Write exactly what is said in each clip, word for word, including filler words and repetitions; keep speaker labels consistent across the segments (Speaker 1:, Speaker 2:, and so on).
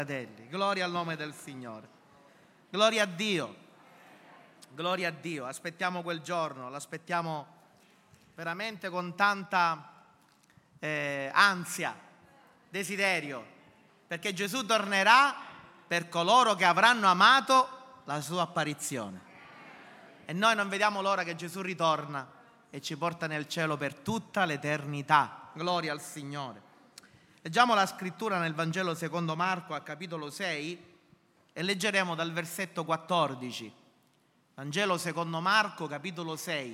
Speaker 1: Fratelli, gloria al nome del Signore. Gloria a Dio. Gloria a Dio. Aspettiamo quel giorno, l'aspettiamo veramente con tanta eh, ansia, desiderio, perché Gesù tornerà per coloro che avranno amato la sua apparizione. E noi non vediamo l'ora che Gesù ritorna e ci porta nel cielo per tutta l'eternità. Gloria al Signore. Leggiamo la scrittura nel Vangelo secondo Marco, a capitolo sei, e leggeremo dal versetto quattordici. Vangelo secondo Marco, capitolo sei.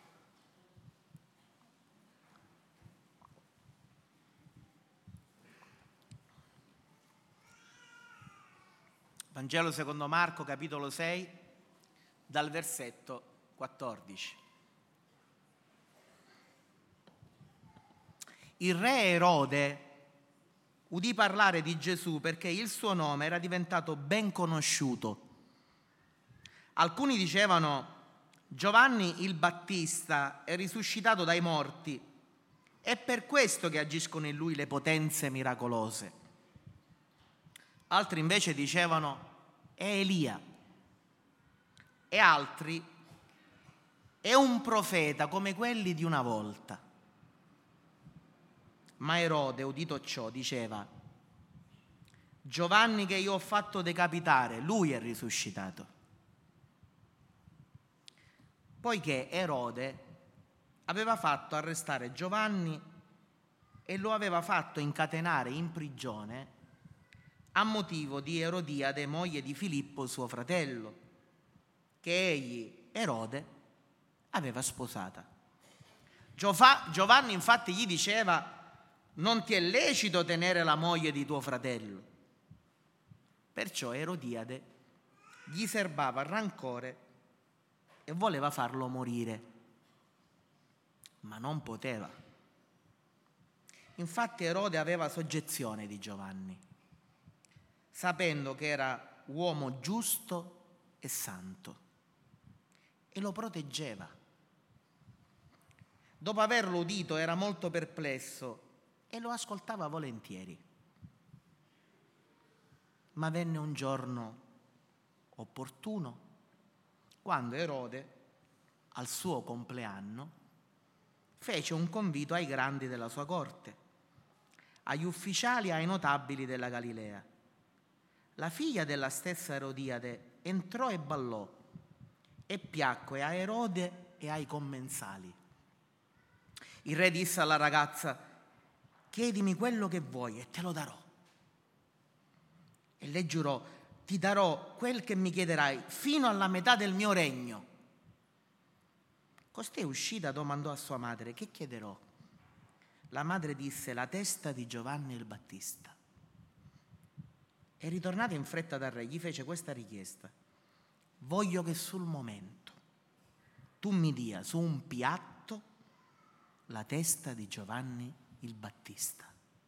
Speaker 1: Vangelo secondo Marco, capitolo sei, dal versetto quattordici. Il re Erode udì parlare di Gesù perché il suo nome era diventato ben conosciuto. Alcuni dicevano: Giovanni il Battista è risuscitato dai morti, è per questo che agiscono in lui le potenze miracolose. Altri invece dicevano: è Elia. E altri: è un profeta come quelli di una volta. Ma Erode, udito ciò, diceva: Giovanni che io ho fatto decapitare, lui è risuscitato. Poiché Erode aveva fatto arrestare Giovanni e lo aveva fatto incatenare in prigione a motivo di Erodiade, moglie di Filippo, suo fratello, che egli, Erode, aveva sposata. Giovanni infatti gli diceva: non ti è lecito tenere la moglie di tuo fratello. Perciò Erodiade gli serbava rancore e voleva farlo morire, ma non poteva. Infatti Erode aveva soggezione di Giovanni, sapendo che era uomo giusto e santo, e lo proteggeva. Dopo averlo udito era molto perplesso e lo ascoltava volentieri. Ma venne un giorno opportuno, quando Erode, al suo compleanno, fece un convito ai grandi della sua corte, agli ufficiali e ai notabili della Galilea. La figlia della stessa Erodiade entrò e ballò e piacque a Erode e ai commensali. Il re disse alla ragazza: chiedimi quello che vuoi e te lo darò. E lei giurò: ti darò quel che mi chiederai fino alla metà del mio regno. Costei uscita domandò a sua madre: che chiederò? La madre disse: la testa di Giovanni il Battista. E ritornata in fretta dal re gli fece questa richiesta: voglio che sul momento tu mi dia su un piatto la testa di Giovanni il Battista.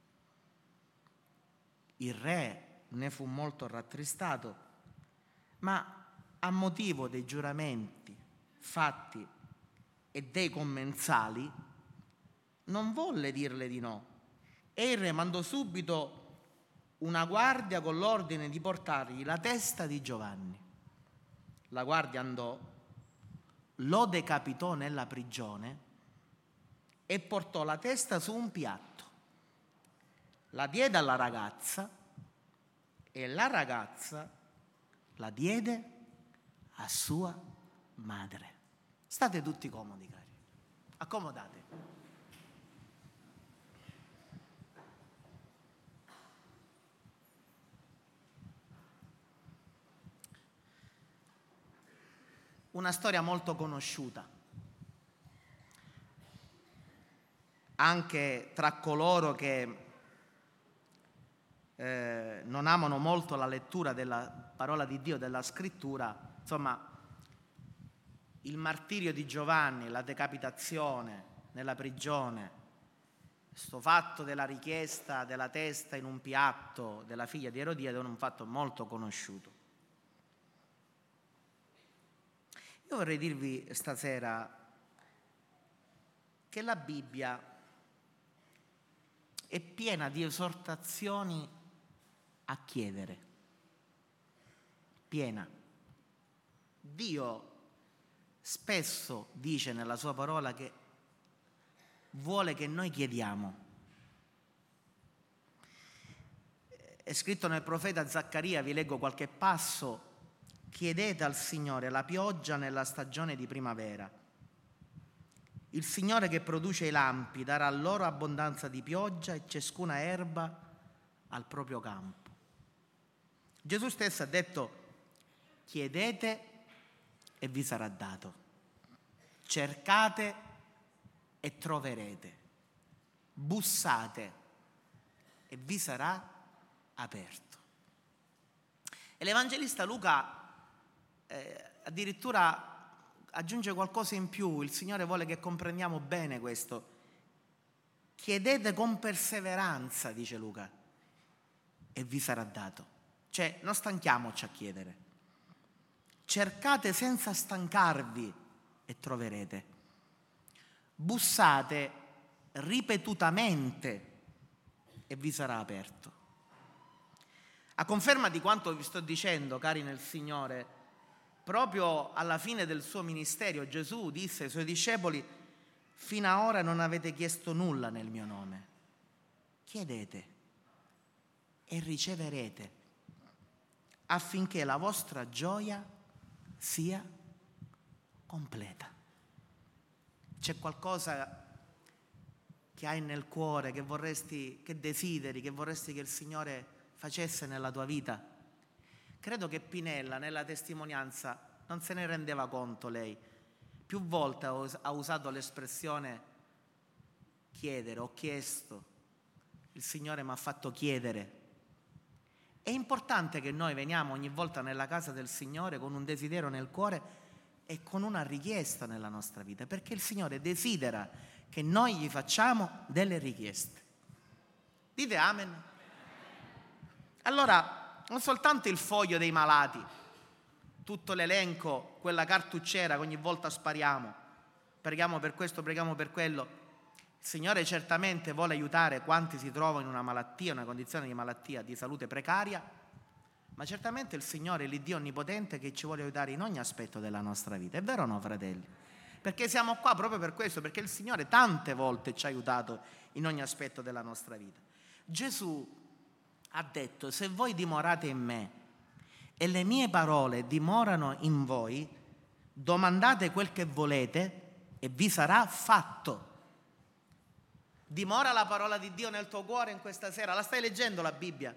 Speaker 1: Il re ne fu molto rattristato, ma a motivo dei giuramenti fatti e dei commensali non volle dirle di no, e il re mandò subito una guardia con l'ordine di portargli la testa di Giovanni. La guardia andò, lo decapitò nella prigione e portò la testa su un piatto, la diede alla ragazza e la ragazza la diede a sua madre. State tutti comodi, cari. Accomodate. Una storia molto conosciuta anche tra coloro che eh, non amano molto la lettura della parola di Dio, della scrittura. Insomma, il martirio di Giovanni, la decapitazione nella prigione, questo fatto della richiesta della testa in un piatto della figlia di Erodiade è un fatto molto conosciuto. Io vorrei dirvi stasera che la Bibbia è piena di esortazioni a chiedere. Piena. Dio spesso dice nella sua parola che vuole che noi chiediamo. È scritto nel profeta Zaccaria, vi leggo qualche passo: chiedete al Signore la pioggia nella stagione di primavera. Il Signore che produce i lampi darà loro abbondanza di pioggia e ciascuna erba al proprio campo. Gesù stesso ha detto: chiedete e vi sarà dato, cercate e troverete, bussate e vi sarà aperto. E l'Evangelista Luca eh, addirittura aggiunge qualcosa in più. Il Signore vuole che comprendiamo bene questo. Chiedete con perseveranza, dice Luca, e vi sarà dato. Cioè, non stanchiamoci a chiedere. Cercate senza stancarvi e troverete. Bussate ripetutamente e vi sarà aperto. A conferma di quanto vi sto dicendo, cari nel Signore, proprio alla fine del suo ministero Gesù disse ai suoi discepoli: fino ad ora non avete chiesto nulla nel mio nome. Chiedete e riceverete, affinché la vostra gioia sia completa. C'è qualcosa che hai nel cuore, che vorresti, che desideri, che vorresti che il Signore facesse nella tua vita? Credo che Pinella nella testimonianza non se ne rendeva conto lei. Più volte ha usato l'espressione chiedere, ho chiesto, il Signore mi ha fatto chiedere. È importante che noi veniamo ogni volta nella casa del Signore con un desiderio nel cuore e con una richiesta nella nostra vita, perché il Signore desidera che noi gli facciamo delle richieste. Dite amen. Allora, non soltanto il foglio dei malati, tutto l'elenco, quella cartucciera che ogni volta spariamo, preghiamo per questo, preghiamo per quello. Il Signore certamente vuole aiutare quanti si trovano in una malattia, una condizione di malattia, di salute precaria, ma certamente il Signore è l'Iddio onnipotente che ci vuole aiutare in ogni aspetto della nostra vita. È vero o no, fratelli? Perché siamo qua proprio per questo, perché il Signore tante volte ci ha aiutato in ogni aspetto della nostra vita. Gesù ha detto: se voi dimorate in me e le mie parole dimorano in voi, domandate quel che volete e vi sarà fatto. Dimora la parola di Dio nel tuo cuore in questa sera? La stai leggendo la Bibbia?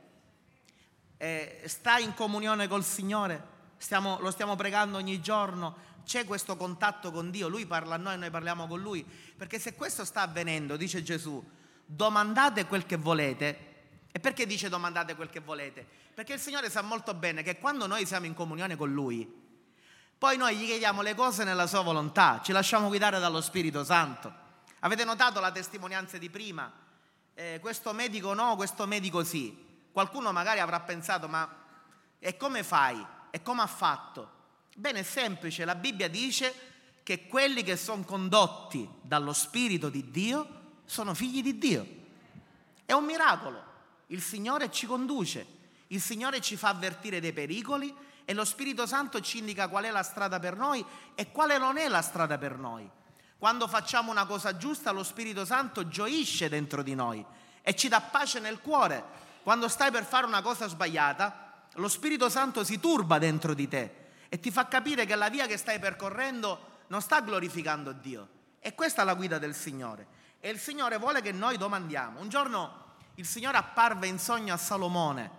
Speaker 1: Eh, stai in comunione col Signore? Stiamo, lo stiamo pregando ogni giorno? C'è questo contatto con Dio? Lui parla a noi e noi parliamo con Lui? Perché se questo sta avvenendo, dice Gesù, domandate quel che volete. E perché dice domandate quel che volete? Perché il Signore sa molto bene che quando noi siamo in comunione con Lui, poi noi gli chiediamo le cose nella sua volontà, ci lasciamo guidare dallo Spirito Santo. Avete notato la testimonianza di prima? Eh, questo medico no, questo medico sì. Qualcuno magari avrà pensato: ma e come fai? E come ha fatto? Bene, è semplice, la Bibbia dice che quelli che sono condotti dallo Spirito di Dio sono figli di Dio. È un miracolo. Il Signore ci conduce, il Signore ci fa avvertire dei pericoli e lo Spirito Santo ci indica qual è la strada per noi e quale non è la strada per noi. Quando facciamo una cosa giusta, lo Spirito Santo gioisce dentro di noi e ci dà pace nel cuore. Quando stai per fare una cosa sbagliata, lo Spirito Santo si turba dentro di te e ti fa capire che la via che stai percorrendo non sta glorificando Dio. E questa è la guida del Signore. E il Signore vuole che noi domandiamo. Un giorno il Signore apparve in sogno a Salomone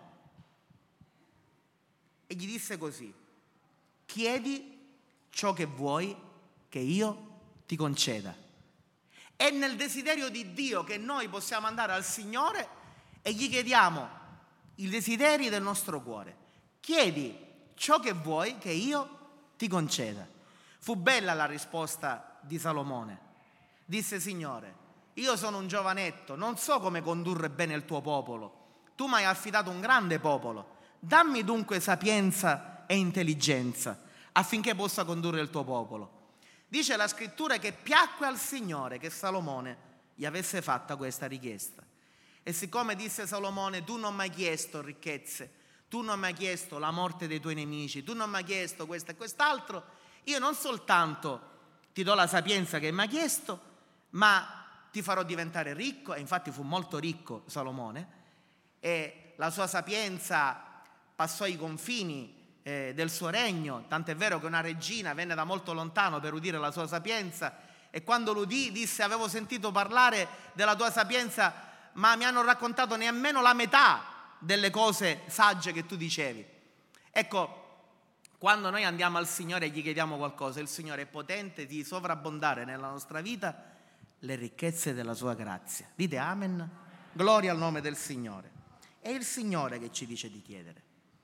Speaker 1: e gli disse così: chiedi ciò che vuoi che io ti conceda. È nel desiderio di Dio che noi possiamo andare al Signore e gli chiediamo i desideri del nostro cuore. Chiedi ciò che vuoi che io ti conceda. Fu bella la risposta di Salomone. Disse: Signore, io sono un giovanetto, non so come condurre bene il tuo popolo. Tu mi hai affidato un grande popolo. Dammi dunque sapienza e intelligenza affinché possa condurre il tuo popolo. Dice la scrittura che piacque al Signore che Salomone gli avesse fatta questa richiesta. E siccome disse Salomone, tu non mi hai chiesto ricchezze, tu non mi hai chiesto la morte dei tuoi nemici, tu non mi hai chiesto questo e quest'altro, io non soltanto ti do la sapienza che mi hai chiesto, ma ti farò diventare ricco. E infatti fu molto ricco Salomone, e la sua sapienza passò i confini eh, del suo regno, tant'è vero che una regina venne da molto lontano per udire la sua sapienza, e quando l'udì disse: avevo sentito parlare della tua sapienza, ma mi hanno raccontato nemmeno la metà delle cose sagge che tu dicevi. Ecco, quando noi andiamo al Signore e gli chiediamo qualcosa, il Signore è potente di sovrabbondare nella nostra vita le ricchezze della sua grazia. Dite amen, gloria al nome del Signore. È il Signore che ci dice di chiedere.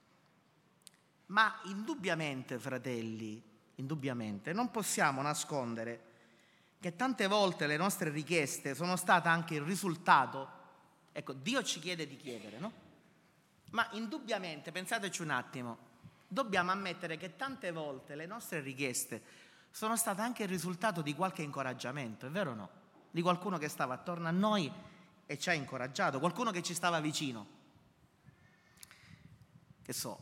Speaker 1: Ma indubbiamente, fratelli, indubbiamente non possiamo nascondere che tante volte le nostre richieste sono state anche il risultato. Ecco, Dio ci chiede di chiedere, no? Ma indubbiamente, pensateci un attimo, dobbiamo ammettere che tante volte le nostre richieste sono state anche il risultato di qualche incoraggiamento, è vero o no? Di qualcuno che stava attorno a noi e ci ha incoraggiato, qualcuno che ci stava vicino. Che so,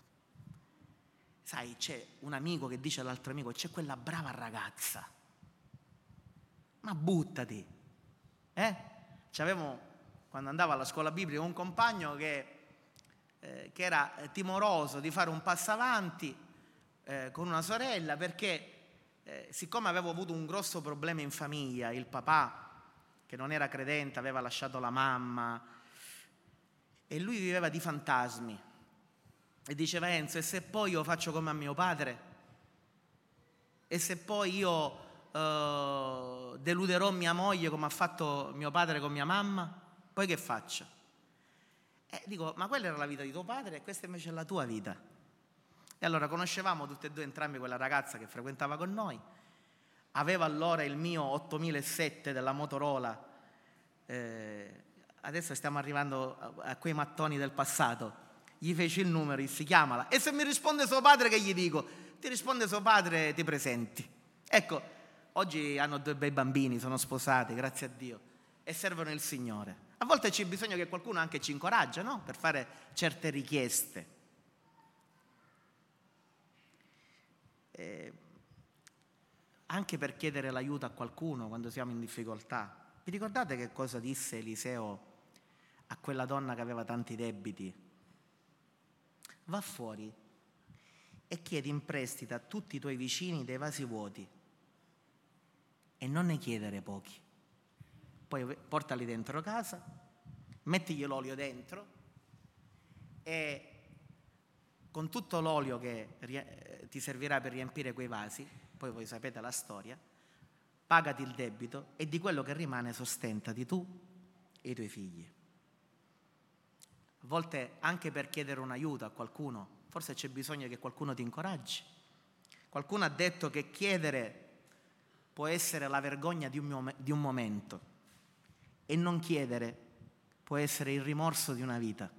Speaker 1: sai, c'è un amico che dice all'altro amico: c'è quella brava ragazza, ma buttati, eh? C'avevo, quando andavo alla scuola biblica, un compagno che Eh, che era timoroso di fare un passo avanti eh, con una sorella, perché eh, siccome avevo avuto un grosso problema in famiglia, il papà che non era credente aveva lasciato la mamma e lui viveva di fantasmi, e diceva: Enzo, e se poi io faccio come a mio padre? E se poi io eh, deluderò mia moglie come ha fatto mio padre con mia mamma? Poi che faccio? Eh, dico, ma quella era la vita di tuo padre e questa invece è la tua vita. E allora conoscevamo tutte e due entrambi quella ragazza che frequentava con noi, aveva allora il mio ottomilasette della Motorola, eh, adesso stiamo arrivando a, a quei mattoni del passato, gli feci il numero, si chiamala, e se mi risponde suo padre che gli dico? Ti risponde suo padre, ti presenti. Ecco, oggi hanno due bei bambini, sono sposati, grazie a Dio, e servono il Signore. A volte c'è bisogno che qualcuno anche ci incoraggia, no? Per fare certe richieste. Eh, anche per chiedere l'aiuto a qualcuno quando siamo in difficoltà. Vi ricordate che cosa disse Eliseo a quella donna che aveva tanti debiti? Va fuori e chiedi in prestito a tutti i tuoi vicini dei vasi vuoti e non ne chiedere pochi. Poi portali dentro casa, mettigli l'olio dentro e con tutto l'olio che ti servirà per riempire quei vasi, poi voi sapete la storia, pagati il debito e di quello che rimane sostentati tu e i tuoi figli. A volte anche per chiedere un aiuto a qualcuno, forse c'è bisogno che qualcuno ti incoraggi. Qualcuno ha detto che chiedere può essere la vergogna di un, di un momento, e non chiedere può essere il rimorso di una vita.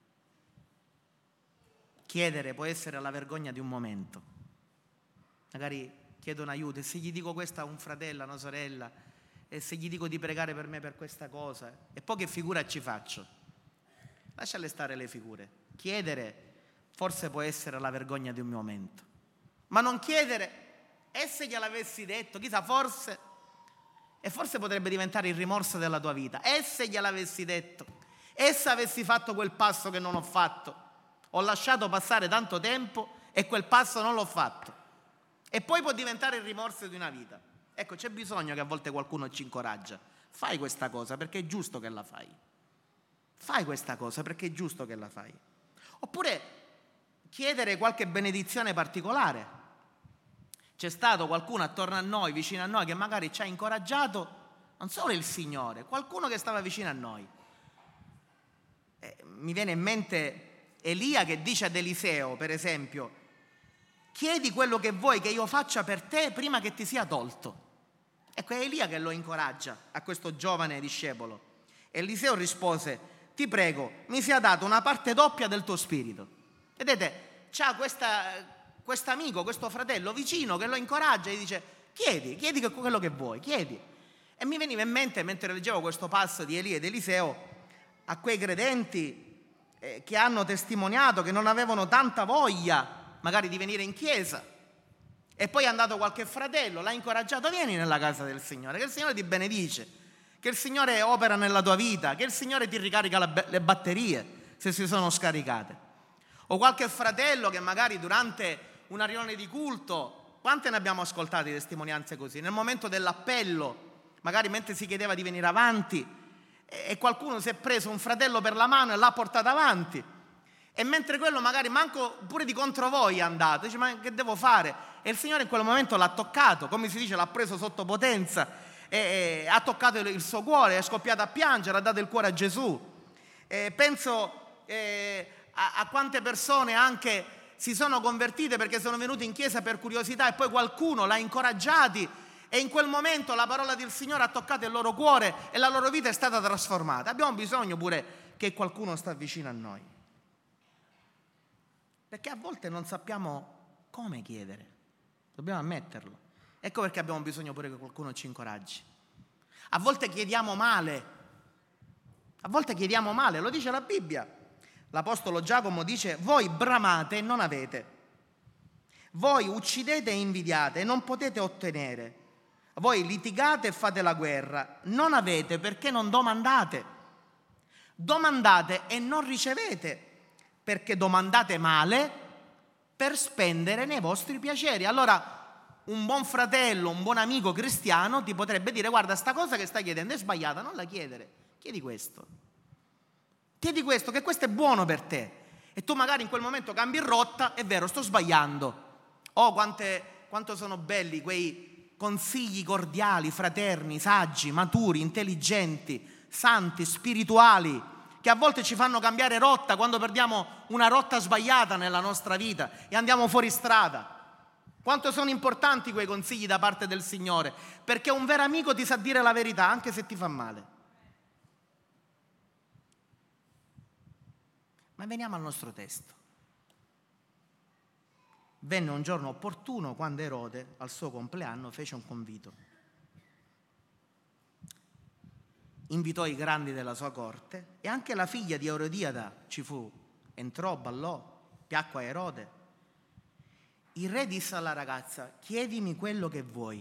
Speaker 1: Chiedere può essere la vergogna di un momento. Magari chiedo un aiuto e se gli dico questo a un fratello, a una sorella, e se gli dico di pregare per me per questa cosa, e poi che figura ci faccio? Lasciale stare le figure. Chiedere forse può essere la vergogna di un momento, ma non chiedere, e se gliel'avessi detto, chissà, forse... E forse potrebbe diventare il rimorso della tua vita. E se gliel'avessi detto? E se avessi fatto quel passo che non ho fatto? Ho lasciato passare tanto tempo e quel passo non l'ho fatto. E poi può diventare il rimorso di una vita. Ecco, c'è bisogno che a volte qualcuno ci incoraggia. Fai questa cosa perché è giusto che la fai. Fai questa cosa perché è giusto che la fai. Oppure chiedere qualche benedizione particolare. C'è stato qualcuno attorno a noi, vicino a noi, che magari ci ha incoraggiato, non solo il Signore, qualcuno che stava vicino a noi. Eh, mi viene in mente Elia che dice ad Eliseo, per esempio: chiedi quello che vuoi che io faccia per te prima che ti sia tolto. Ecco, è Elia che lo incoraggia a questo giovane discepolo. Eliseo rispose: ti prego, mi sia data una parte doppia del tuo spirito. Vedete, c'ha questa... questo amico, questo fratello vicino che lo incoraggia e dice: chiedi, chiedi quello che vuoi, chiedi. E mi veniva in mente, mentre leggevo questo passo di Elia ed Eliseo, a quei credenti eh, che hanno testimoniato che non avevano tanta voglia magari di venire in chiesa, e poi è andato qualche fratello, l'ha incoraggiato: vieni nella casa del Signore, che il Signore ti benedice, che il Signore opera nella tua vita, che il Signore ti ricarica la, le batterie se si sono scaricate. O qualche fratello che magari durante una riunione di culto, quante ne abbiamo ascoltate testimonianze così, nel momento dell'appello, magari mentre si chiedeva di venire avanti, e qualcuno si è preso un fratello per la mano e l'ha portato avanti, e mentre quello magari manco pure di contro voi è andato, dice: ma che devo fare? E il Signore in quel momento l'ha toccato, come si dice, l'ha preso sotto potenza, e, e ha toccato il suo cuore, è scoppiato a piangere, ha dato il cuore a Gesù. E penso eh, a, a quante persone anche si sono convertite perché sono venute in chiesa per curiosità, e poi qualcuno l'ha incoraggiati, e in quel momento la parola del Signore ha toccato il loro cuore e la loro vita è stata trasformata. Abbiamo bisogno pure che qualcuno sta vicino a noi, perché a volte non sappiamo come chiedere, dobbiamo ammetterlo. Ecco perché abbiamo bisogno pure che qualcuno ci incoraggi. A volte chiediamo male, a volte chiediamo male, lo dice la Bibbia. L'Apostolo Giacomo dice: voi bramate e non avete, voi uccidete e invidiate e non potete ottenere, voi litigate e fate la guerra, non avete perché non domandate, domandate e non ricevete perché domandate male per spendere nei vostri piaceri. Allora un buon fratello, un buon amico cristiano ti potrebbe dire: guarda, sta cosa che stai chiedendo è sbagliata, non la chiedere, chiedi questo. Chiedi questo, che questo è buono per te. E tu magari in quel momento cambi rotta: è vero, sto sbagliando. Oh, quante, quanto sono belli quei consigli cordiali, fraterni, saggi, maturi, intelligenti, santi, spirituali, che a volte ci fanno cambiare rotta quando perdiamo una rotta sbagliata nella nostra vita e andiamo fuori strada. Quanto sono importanti quei consigli da parte del Signore, perché un vero amico ti sa dire la verità anche se ti fa male. Ma veniamo al nostro testo. Venne un giorno opportuno quando Erode, al suo compleanno, fece un convito. Invitò i grandi della sua corte e anche la figlia di Erodiada ci fu. Entrò, ballò, piacque a Erode. Il re disse alla ragazza: chiedimi quello che vuoi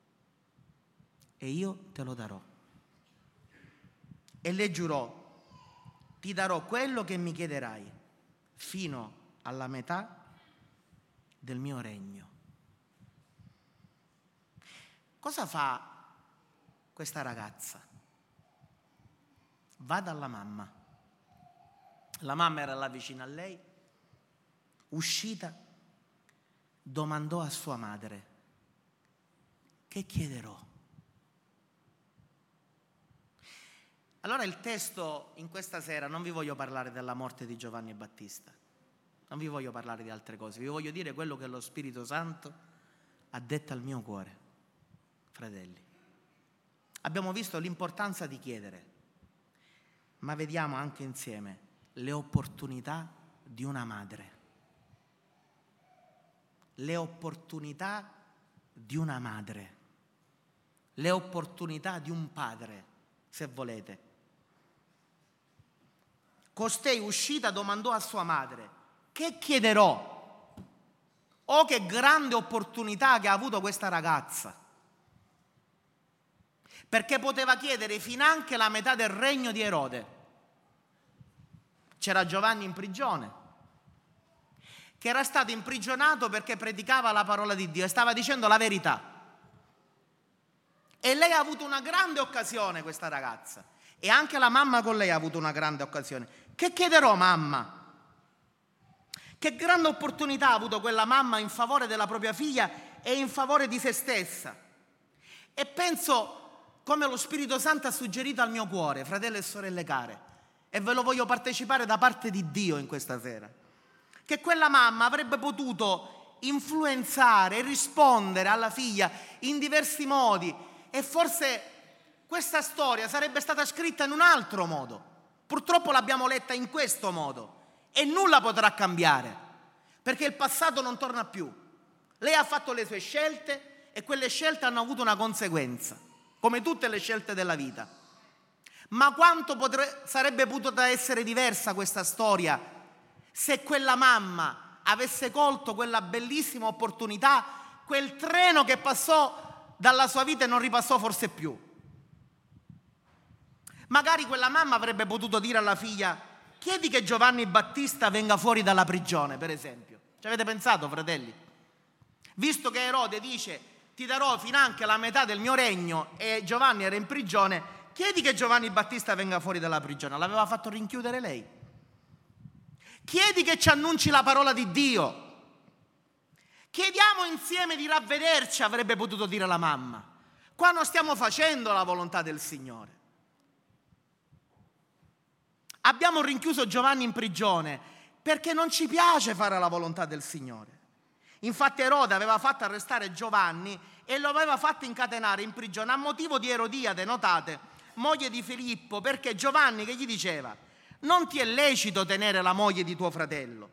Speaker 1: e io te lo darò. E le giurò: ti darò quello che mi chiederai, fino alla metà del mio regno. Cosa fa questa ragazza? Va dalla mamma. La mamma era là vicino a lei. Uscita, domandò a sua madre: che chiederò? Allora il testo in questa sera, non vi voglio parlare della morte di Giovanni Battista, non vi voglio parlare di altre cose, vi voglio dire quello che lo Spirito Santo ha detto al mio cuore. Fratelli, abbiamo visto l'importanza di chiedere, ma vediamo anche insieme le opportunità di una madre, le opportunità di una madre, le opportunità di un padre, se volete. Costei uscita domandò a sua madre: che chiederò? Oh, che grande opportunità che ha avuto questa ragazza, perché poteva chiedere finanche la metà del regno di Erode. C'era Giovanni in prigione, che era stato imprigionato perché predicava la parola di Dio e stava dicendo la verità. E lei ha avuto una grande occasione, questa ragazza, e anche la mamma con lei ha avuto una grande occasione. Che chiederò, mamma? Che grande opportunità ha avuto quella mamma in favore della propria figlia e in favore di se stessa. E penso come lo Spirito Santo ha suggerito al mio cuore, fratelli e sorelle care, e ve lo voglio partecipare da parte di Dio in questa sera, che quella mamma avrebbe potuto influenzare e rispondere alla figlia in diversi modi, e forse questa storia sarebbe stata scritta in un altro modo. Purtroppo l'abbiamo letta in questo modo e nulla potrà cambiare, perché il passato non torna più. Lei ha fatto le sue scelte e quelle scelte hanno avuto una conseguenza, come tutte le scelte della vita. Ma quanto potre, sarebbe potuta essere diversa questa storia se quella mamma avesse colto quella bellissima opportunità, quel treno che passò dalla sua vita e non ripassò forse più. Magari quella mamma avrebbe potuto dire alla figlia: chiedi che Giovanni Battista venga fuori dalla prigione, per esempio. Ci avete pensato, fratelli? Visto che Erode dice: ti darò finanche la metà del mio regno, e Giovanni era in prigione, chiedi che Giovanni Battista venga fuori dalla prigione. L'aveva fatto rinchiudere lei. Chiedi che ci annunci la parola di Dio. Chiediamo insieme di ravvederci, avrebbe potuto dire la mamma. Qua non stiamo facendo la volontà del Signore. Abbiamo rinchiuso Giovanni in prigione perché non ci piace fare la volontà del Signore. Infatti Erode aveva fatto arrestare Giovanni e lo aveva fatto incatenare in prigione a motivo di Erodiade, notate, moglie di Filippo, perché Giovanni che gli diceva: non ti è lecito tenere la moglie di tuo fratello.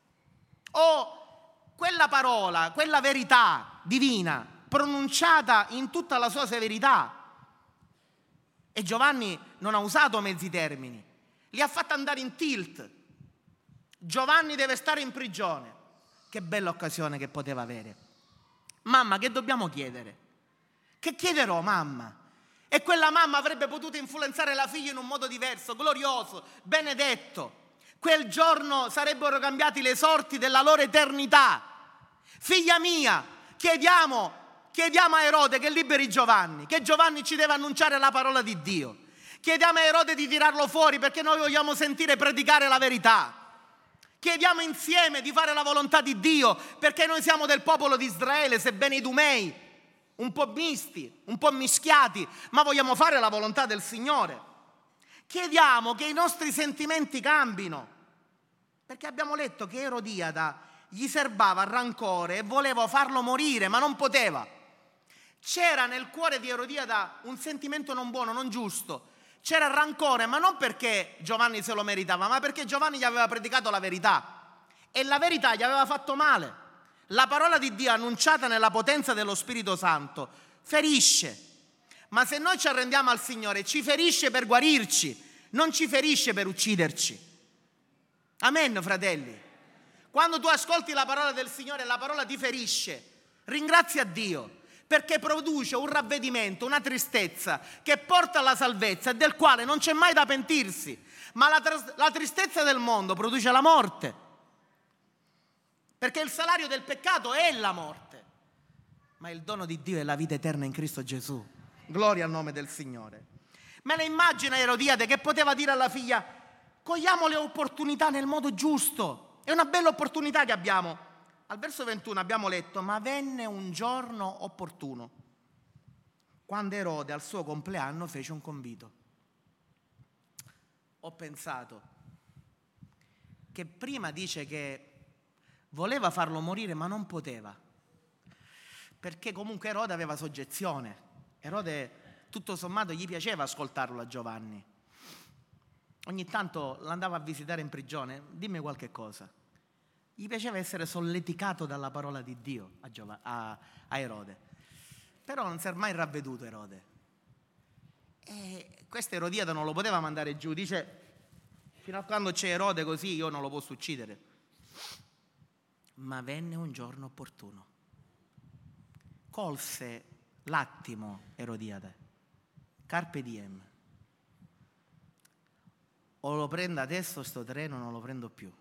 Speaker 1: O quella parola, quella verità divina pronunciata in tutta la sua severità. E Giovanni non ha usato mezzi termini, li ha fatti andare in tilt. Giovanni deve stare in prigione. Che bella occasione che poteva avere. Mamma, che dobbiamo chiedere? Che chiederò, mamma? E quella mamma avrebbe potuto influenzare la figlia in un modo diverso, glorioso, benedetto. Quel giorno sarebbero cambiati le sorti della loro eternità. Figlia mia, chiediamo, chiediamo a Erode che liberi Giovanni, che Giovanni ci deve annunciare la parola di Dio. Chiediamo a Erode di tirarlo fuori perché noi vogliamo sentire predicare la verità. Chiediamo insieme di fare la volontà di Dio perché noi siamo del popolo di Israele, sebbene idumei, un po' misti, un po' mischiati, ma vogliamo fare la volontà del Signore. Chiediamo che i nostri sentimenti cambino, perché abbiamo letto che Erodiada gli serbava rancore e voleva farlo morire, ma non poteva. C'era nel cuore di Erodiada un sentimento non buono, non giusto. C'era rancore, ma non perché Giovanni se lo meritava, ma perché Giovanni gli aveva predicato la verità e la verità gli aveva fatto male. La parola di Dio annunciata nella potenza dello Spirito Santo ferisce, ma se noi ci arrendiamo al Signore ci ferisce per guarirci, non ci ferisce per ucciderci. Amen, fratelli. Quando tu ascolti la parola del Signore, la parola ti ferisce, ringrazia Dio, perché produce un ravvedimento, una tristezza che porta alla salvezza e del quale non c'è mai da pentirsi. Ma la, tr- la tristezza del mondo produce la morte, perché il salario del peccato è la morte, ma il dono di Dio è la vita eterna in Cristo Gesù. Gloria al nome del Signore. Me la immagina Erodiade che poteva dire alla figlia: cogliamo le opportunità nel modo giusto, è una bella opportunità che abbiamo. Al verso ventuno abbiamo letto: ma venne un giorno opportuno, quando Erode al suo compleanno fece un convito. Ho pensato che prima dice che voleva farlo morire ma non poteva, perché comunque Erode aveva soggezione. Erode tutto sommato gli piaceva ascoltarlo a Giovanni. Ogni tanto l'andava a visitare in prigione. Dimmi qualche cosa. Gli piaceva essere solleticato dalla parola di Dio a, Giov- a, a Erode. Però non si è mai ravveduto Erode. E questo Erodiade non lo poteva mandare giù. Dice: fino a quando c'è Erode così io non lo posso uccidere. Ma venne un giorno opportuno. Colse l'attimo Erodiade. Carpe diem. O lo prendo adesso sto treno o non lo prendo più.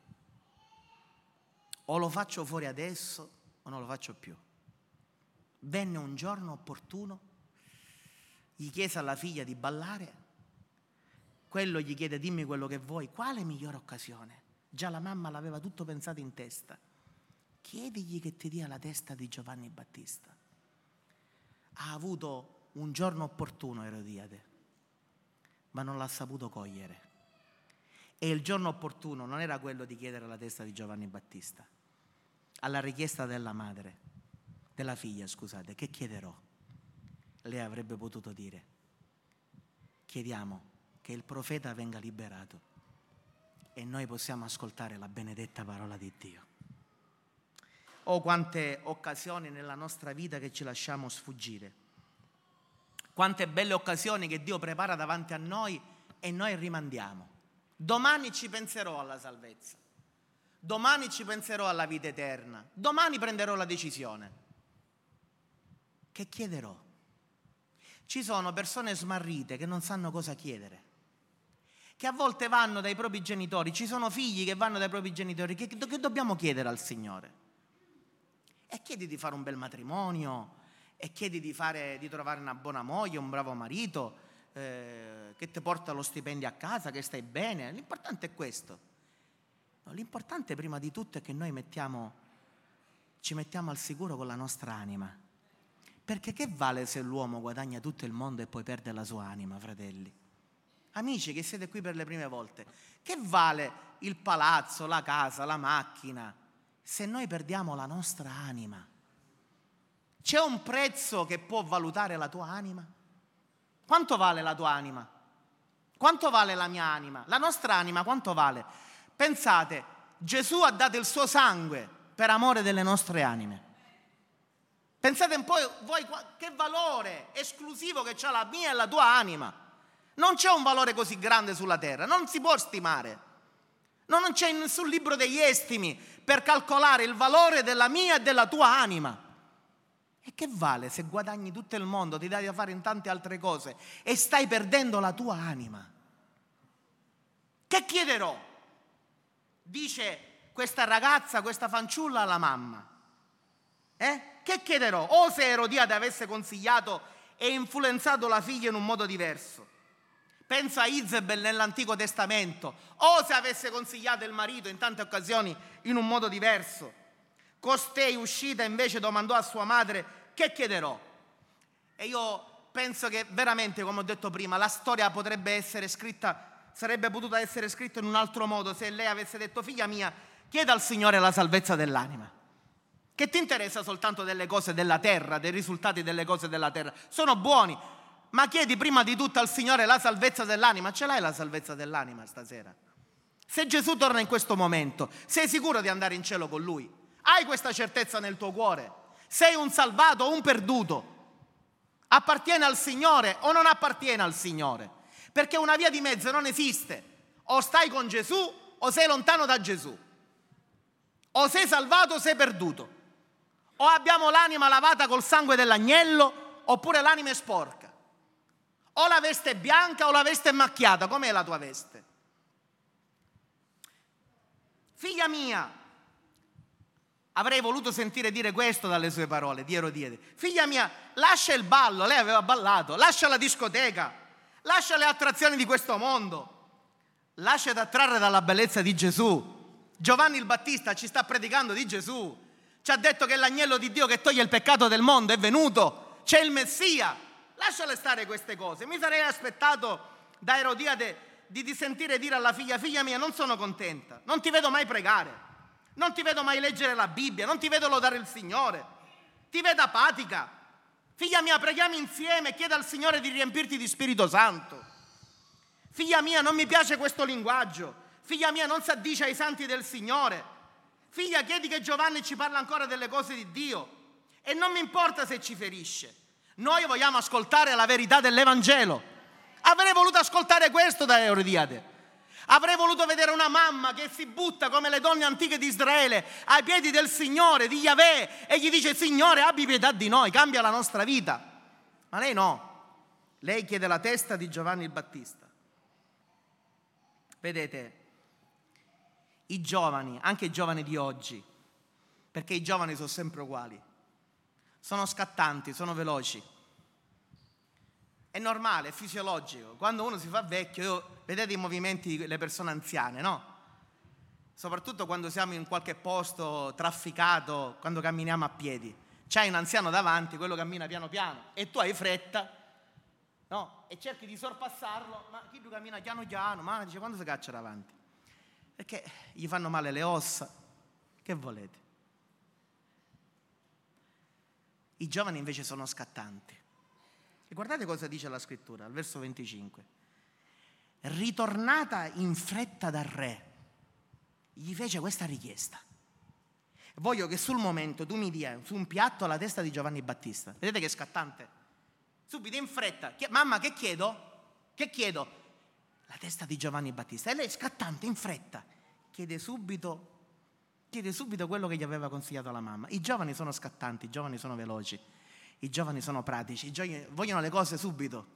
Speaker 1: O lo faccio fuori adesso o non lo faccio più. Venne un giorno opportuno, gli chiese alla figlia di ballare, quello gli chiede: dimmi quello che vuoi. Quale migliore occasione? Già la mamma l'aveva tutto pensato in testa. Chiedigli che ti dia la testa di Giovanni Battista. Ha avuto un giorno opportuno Erodiade, ma non l'ha saputo cogliere. E il giorno opportuno non era quello di chiedere la testa di Giovanni Battista. Alla richiesta della madre, della figlia, scusate, che chiederò? Lei avrebbe potuto dire: chiediamo che il profeta venga liberato e noi possiamo ascoltare la benedetta parola di Dio. Oh, quante occasioni nella nostra vita che ci lasciamo sfuggire. Quante belle occasioni che Dio prepara davanti a noi, e noi rimandiamo. Domani ci penserò alla salvezza, domani ci penserò alla vita eterna, domani prenderò la decisione. Che chiederò? Ci sono persone smarrite che non sanno cosa chiedere, che a volte vanno dai propri genitori, ci sono figli che vanno dai propri genitori, che, che dobbiamo chiedere al Signore? E chiedi di fare un bel matrimonio, e chiedi di, fare, di trovare una buona moglie, un bravo marito, eh, che ti porta lo stipendio a casa, che stai bene. L'importante è questo. No, l'importante prima di tutto è che noi mettiamo, ci mettiamo al sicuro con la nostra anima. Perché che vale se l'uomo guadagna tutto il mondo e poi perde la sua anima, fratelli? Amici che siete qui per le prime volte, che vale il palazzo, la casa, la macchina, se noi perdiamo la nostra anima? C'è un prezzo che può valutare la tua anima? Quanto vale la tua anima? Quanto vale la mia anima? La nostra anima quanto vale? Pensate, Gesù ha dato il suo sangue per amore delle nostre anime. Pensate un po' voi che valore esclusivo che ha la mia e la tua anima. Non c'è un valore così grande sulla terra, non si può stimare. Non c'è nessun libro degli estimi per calcolare il valore della mia e della tua anima. E che vale se guadagni tutto il mondo, ti dai da fare in tante altre cose e stai perdendo la tua anima? Che chiederò? Dice questa ragazza, questa fanciulla alla mamma. Eh? Che chiederò? O se Erodiade avesse consigliato e influenzato la figlia in un modo diverso. Pensa a Isabel nell'Antico Testamento. O se avesse consigliato il marito in tante occasioni in un modo diverso. Costei uscita invece domandò a sua madre: che chiederò? E io penso che veramente, come ho detto prima, la storia potrebbe essere scritta, sarebbe potuta essere scritta in un altro modo se lei avesse detto: figlia mia, chieda al Signore la salvezza dell'anima. Che ti interessa soltanto delle cose della terra, dei risultati delle cose della terra? Sono buoni, ma chiedi prima di tutto al Signore la salvezza dell'anima. Ce l'hai la salvezza dell'anima stasera? Se Gesù torna in questo momento, sei sicuro di andare in cielo con Lui? Hai questa certezza nel tuo cuore? Sei un salvato o un perduto? Appartiene al Signore o non appartiene al Signore? Perché una via di mezzo non esiste. O stai con Gesù o sei lontano da Gesù. O sei salvato o sei perduto. O abbiamo l'anima lavata col sangue dell'agnello oppure l'anima è sporca. O la veste è bianca o la veste è macchiata. Com'è la tua veste? Figlia mia, avrei voluto sentire dire questo dalle sue parole di Erodiade. Figlia mia, lascia il ballo, lei aveva ballato, lascia la discoteca, lascia le attrazioni di questo mondo, lasciati attrarre dalla bellezza di Gesù. Giovanni il Battista ci sta predicando di Gesù, ci ha detto che l'agnello di Dio che toglie il peccato del mondo è venuto, c'è il Messia. Lasciale stare queste cose. Mi sarei aspettato da Erodiade di, di sentire dire alla figlia: figlia mia, non sono contenta, non ti vedo mai pregare, non ti vedo mai leggere la Bibbia, non ti vedo lodare il Signore, ti vedo apatica. Figlia mia, preghiamo insieme, chieda al Signore di riempirti di Spirito Santo. Figlia mia, non mi piace questo linguaggio. Figlia mia, non si addice ai santi del Signore. Figlia, chiedi che Giovanni ci parla ancora delle cose di Dio. E non mi importa se ci ferisce. Noi vogliamo ascoltare la verità dell'Evangelo. Avrei voluto ascoltare questo da Erodiade. Avrei voluto vedere una mamma che si butta come le donne antiche di Israele ai piedi del Signore, di Yahweh, e gli dice: Signore, abbi pietà di noi, cambia la nostra vita. Ma lei no. Lei chiede la testa di Giovanni il Battista. Vedete, i giovani, anche i giovani di oggi, perché i giovani sono sempre uguali, sono scattanti, sono veloci. È normale, è fisiologico. Quando uno si fa vecchio, io, vedete i movimenti delle persone anziane, no? Soprattutto quando siamo in qualche posto trafficato, quando camminiamo a piedi. C'hai un anziano davanti, quello cammina piano piano e tu hai fretta, no? E cerchi di sorpassarlo, ma chi più cammina piano piano, ma dice: quando si caccia davanti? Perché gli fanno male le ossa. Che volete? I giovani invece sono scattanti. E guardate cosa dice la scrittura, al verso venticinque. Ritornata in fretta dal re, gli fece questa richiesta: voglio che sul momento tu mi dia su un piatto la testa di Giovanni Battista. Vedete che è scattante? Subito in fretta: mamma, che chiedo? Che chiedo? la testa di Giovanni Battista. E lei, scattante, in fretta, chiede subito, chiede subito quello che gli aveva consigliato la mamma. I giovani sono scattanti, i giovani sono veloci, i giovani sono pratici, i giovani vogliono le cose subito.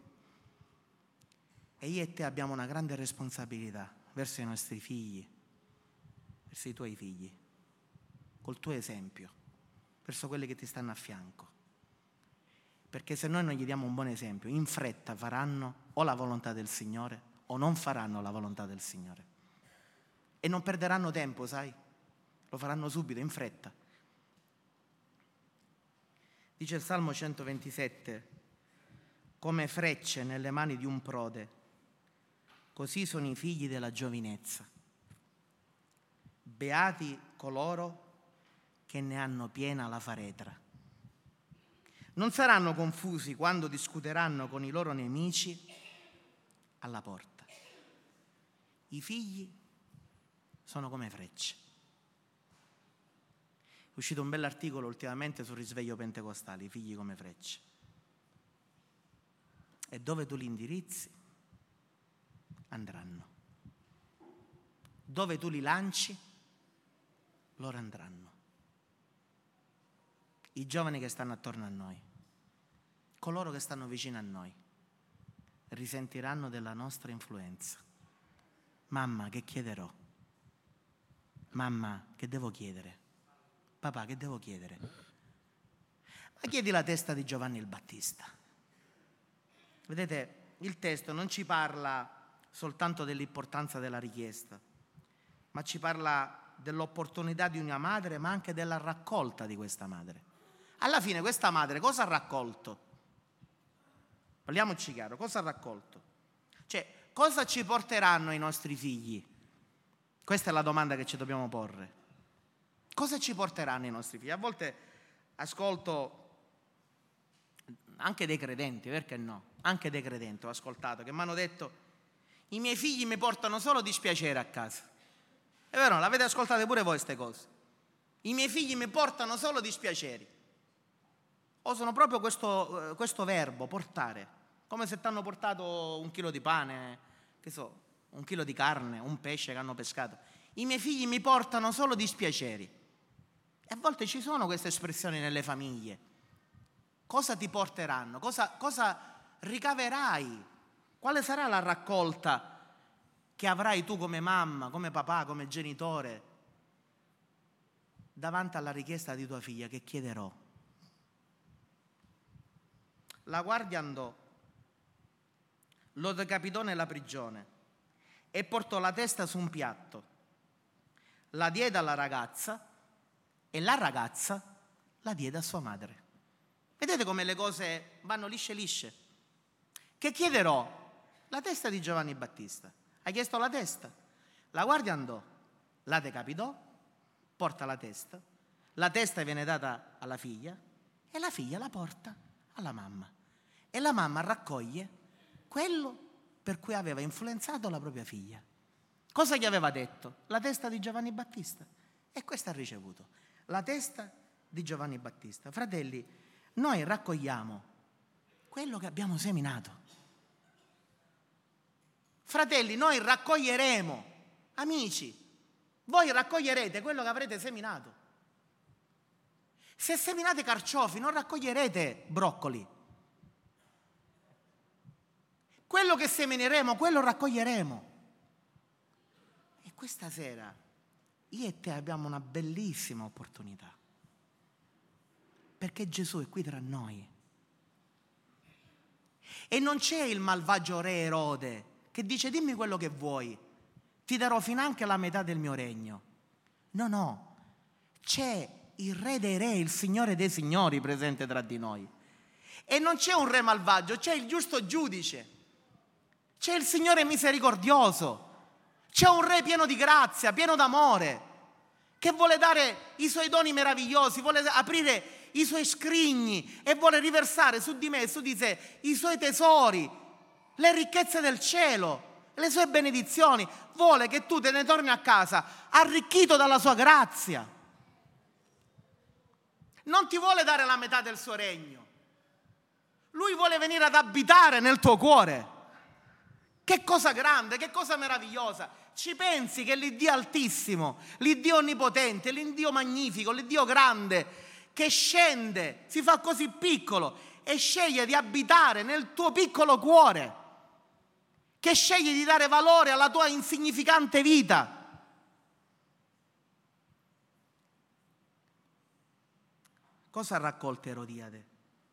Speaker 1: E io e te abbiamo una grande responsabilità verso i nostri figli, verso i tuoi figli, col tuo esempio, verso quelli che ti stanno a fianco. Perché se noi non gli diamo un buon esempio, in fretta faranno o la volontà del Signore o non faranno la volontà del Signore. E non perderanno tempo, sai? Lo faranno subito, in fretta. Dice il Salmo centoventisette, come frecce nelle mani di un prode, così sono i figli della giovinezza. Beati coloro che ne hanno piena la faretra. Non saranno confusi quando discuteranno con i loro nemici alla porta. I figli sono come frecce. È uscito un bell'articolo ultimamente sul risveglio pentecostale, i figli come frecce. E dove tu li indirizzi, andranno. Dove tu li lanci, loro andranno. I giovani che stanno attorno a noi, coloro che stanno vicino a noi, risentiranno della nostra influenza. Mamma, che chiederò? Mamma, che devo chiedere? Papà, che devo chiedere? Ma chiedi la testa di Giovanni il Battista. Vedete, il testo non ci parla soltanto dell'importanza della richiesta, ma ci parla dell'opportunità di una madre, ma anche della raccolta di questa madre. Alla fine questa madre cosa ha raccolto? Parliamoci chiaro, cosa ha raccolto? Cioè, cosa ci porteranno i nostri figli? Questa è la domanda che ci dobbiamo porre. Cosa ci porteranno i nostri figli? A volte ascolto anche dei credenti, perché no? Anche dei credenti ho ascoltato che mi hanno detto: i miei figli mi portano solo dispiacere a casa. È vero, l'avete ascoltate pure voi queste cose? I miei figli mi portano solo dispiaceri. O sono proprio questo, questo verbo, portare, come se ti hanno portato un chilo di pane, che so, un chilo di carne, un pesce che hanno pescato. I miei figli mi portano solo dispiaceri. E a volte ci sono queste espressioni nelle famiglie. Cosa ti porteranno? Cosa, cosa ricaverai? Quale sarà la raccolta che avrai tu come mamma, come papà, come genitore davanti alla richiesta di tua figlia? Che chiederò? La guardia andò, lo decapitò nella prigione e portò la testa su un piatto, la diede alla ragazza e la ragazza la diede a sua madre. Vedete come le cose vanno lisce lisce? Che chiederò? La testa di Giovanni Battista. Hai chiesto la testa? La guardia andò, la decapitò, porta la testa, la testa viene data alla figlia e la figlia la porta alla mamma. E la mamma raccoglie quello per cui aveva influenzato la propria figlia. Cosa gli aveva detto? La testa di Giovanni Battista. E questa ha ricevuto. La testa di Giovanni Battista. Fratelli, noi raccogliamo quello che abbiamo seminato. Fratelli, noi raccoglieremo. Amici, voi raccoglierete quello che avrete seminato. Se seminate carciofi, non raccoglierete broccoli. Quello che semineremo, quello raccoglieremo. E questa sera io e te abbiamo una bellissima opportunità, perché Gesù è qui tra noi. E non c'è il malvagio re Erode che dice: dimmi quello che vuoi, ti darò finanche la metà del mio regno. No, no, c'è il re dei re, il signore dei signori presente tra di noi. E non c'è un re malvagio, c'è il giusto giudice. C'è il Signore misericordioso, c'è un Re pieno di grazia, pieno d'amore, che vuole dare i suoi doni meravigliosi, vuole aprire i suoi scrigni e vuole riversare su di me e su di te i suoi tesori, le ricchezze del cielo, le sue benedizioni. Vuole che tu te ne torni a casa arricchito dalla sua grazia. Non ti vuole dare la metà del suo regno. Lui vuole venire ad abitare nel tuo cuore. Che cosa grande, che cosa meravigliosa. Ci pensi che l'Iddio altissimo, l'Iddio onnipotente, l'Iddio magnifico, l'Iddio grande, che scende, si fa così piccolo e sceglie di abitare nel tuo piccolo cuore, che sceglie di dare valore alla tua insignificante vita. Cosa ha raccolto Erodiade?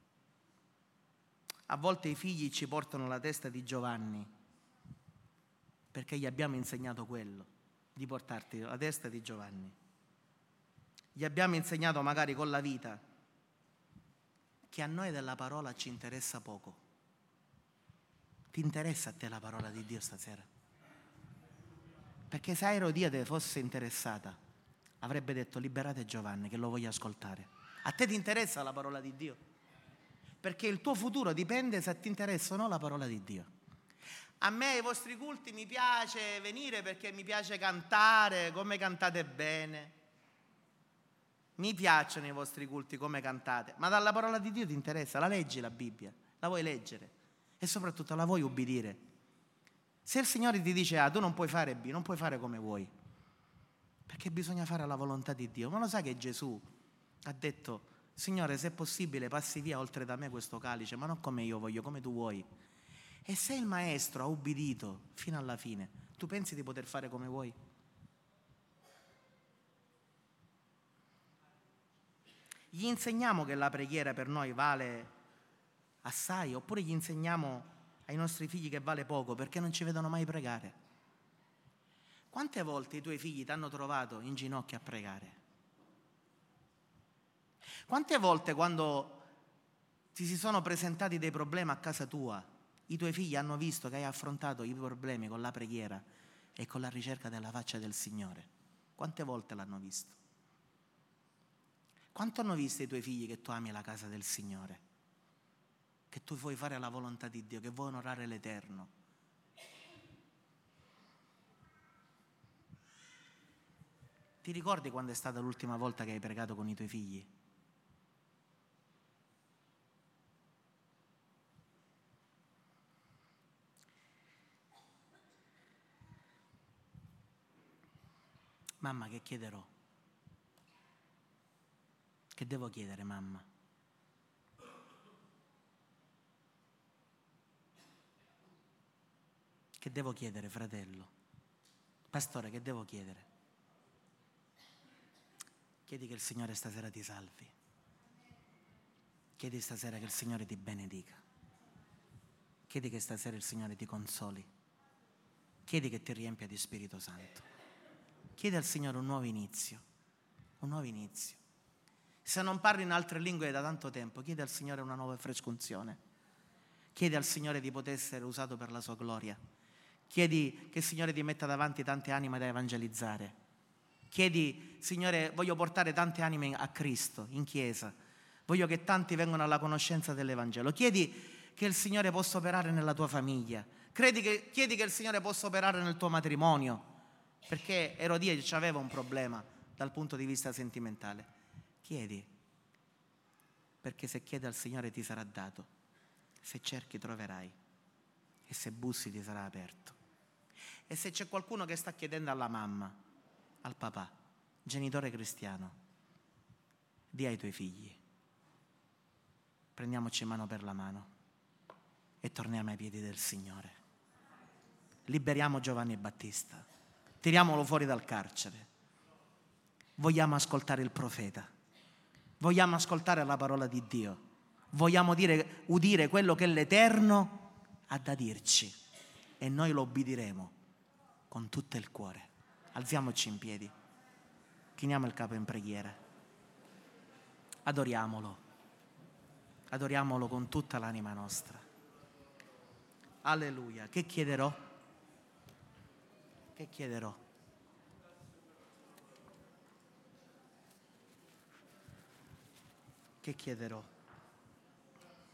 Speaker 1: A volte i figli ci portano la testa di Giovanni, perché gli abbiamo insegnato quello, di portarti la testa di Giovanni. Gli abbiamo insegnato magari con la vita che a noi della parola ci interessa poco. Ti interessa a te la parola di Dio stasera? Perché se Erodiade fosse interessata, avrebbe detto: liberate Giovanni che lo voglio ascoltare. A te ti interessa la parola di Dio? Perché il tuo futuro dipende se ti interessa o no la parola di Dio. A me ai vostri culti mi piace venire perché mi piace cantare, come cantate bene. Mi piacciono i vostri culti, come cantate, ma dalla parola di Dio ti interessa? La leggi la Bibbia? La vuoi leggere? E soprattutto la vuoi ubbidire? Se il Signore ti dice A, tu non puoi fare B, non puoi fare come vuoi, perché bisogna fare la volontà di Dio. Ma lo sai che Gesù ha detto: Signore, se è possibile passi via oltre da me questo calice, ma non come io voglio, come tu vuoi. E se il maestro ha ubbidito fino alla fine, tu pensi di poter fare come vuoi? Gli insegniamo che la preghiera per noi vale assai, oppure gli insegniamo ai nostri figli che vale poco perché non ci vedono mai pregare? Quante volte i tuoi figli ti hanno trovato in ginocchio a pregare? Quante volte, quando ti si sono presentati dei problemi a casa tua, i tuoi figli hanno visto che hai affrontato i problemi con la preghiera e con la ricerca della faccia del Signore? Quante volte l'hanno visto? Quanto hanno visto i tuoi figli che tu ami la casa del Signore, che tu vuoi fare la volontà di Dio, che vuoi onorare l'Eterno? Ti ricordi quando è stata l'ultima volta che hai pregato con i tuoi figli? Mamma, che chiederò? Che devo chiedere, mamma? Che devo chiedere, fratello? Pastore, che devo chiedere? Chiedi che il Signore stasera ti salvi. Chiedi stasera che il Signore ti benedica. Chiedi che stasera il Signore ti consoli. Chiedi che ti riempia di Spirito Santo. Chiedi al Signore un nuovo inizio, un nuovo inizio. Se non parli in altre lingue da tanto tempo, chiedi al Signore una nuova e fresca unzione. Chiedi al Signore di poter essere usato per la sua gloria. Chiedi che il Signore ti metta davanti tante anime da evangelizzare. Chiedi: Signore, voglio portare tante anime a Cristo in chiesa. Voglio che tanti vengano alla conoscenza dell'Evangelo. Chiedi che il Signore possa operare nella tua famiglia. Credi che, chiedi che il Signore possa operare nel tuo matrimonio. Perché Erodiade aveva un problema dal punto di vista sentimentale. Chiedi, perché se chiedi al Signore ti sarà dato, se cerchi troverai e se bussi ti sarà aperto. E se c'è qualcuno che sta chiedendo alla mamma, al papà, genitore cristiano, di ai tuoi figli: prendiamoci mano per la mano e torniamo ai piedi del Signore. Liberiamo Giovanni Battista, tiriamolo fuori dal carcere. Vogliamo ascoltare il profeta. Vogliamo ascoltare la parola di Dio. Vogliamo dire, udire quello che l'Eterno ha da dirci e noi lo ubbidiremo con tutto il cuore. Alziamoci in piedi. Chiniamo il capo in preghiera. Adoriamolo. Adoriamolo con tutta l'anima nostra. Alleluia. Che chiederò? Che chiederò? Che chiederò?